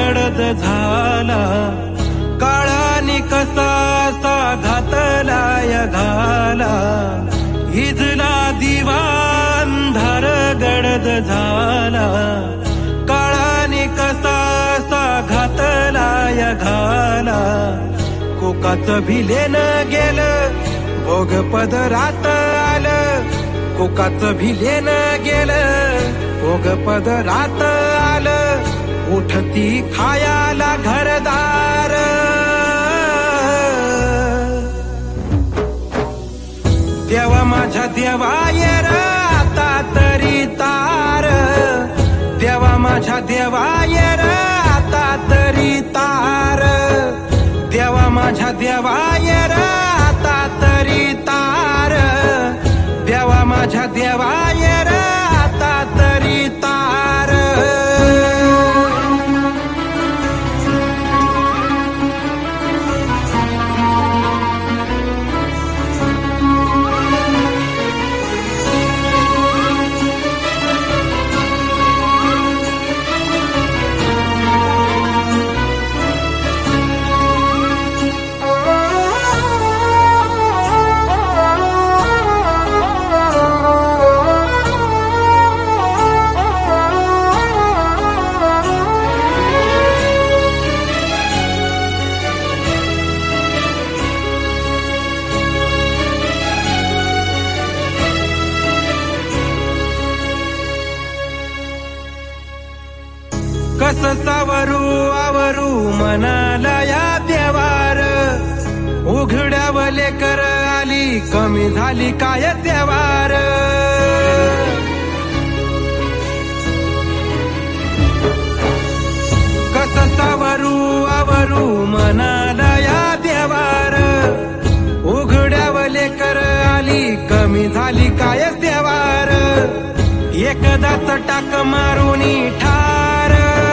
गडद झाला, काळाने कसा घातलाय घाला, इजला दिवा अंधार गडद झाला, काळाने कसा घातलाय घाला, कोकाचं भिलेन गेलं भोग पदरात आलं, कोकाचं भिलेन गेलं भोग पदरात आलं, उठती खायाला घरदार, देवा माझ्या देवा ये र आता तरी तार, देवा माझ्या देवा ये र आता तरी तार, देवा माझ्या देवा ये र आता तरी तार, देवा माझ्या देवा ये र आता तरी तार. कस सावरू आवरू मनाला या देवार, उघड्यावले कर आली कमी झाली काय देवार, कस सावरू आवरू मनाला या देवार, उघड्यावले कर आली कमी झाली काय देवार, एकदाच टाक मारुनी ठार,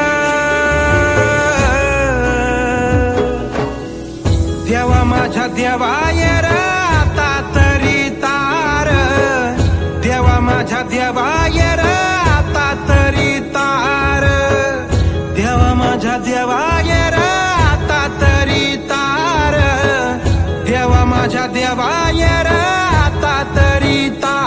देवा माझ्या देवा ये र आता तरी तार, देवा माझ्या देवा ये र आता तरी तार, देवा माझ्या देवा ये र आता तरी तार, देवा माझ्या देवा ये र आता तरी तार.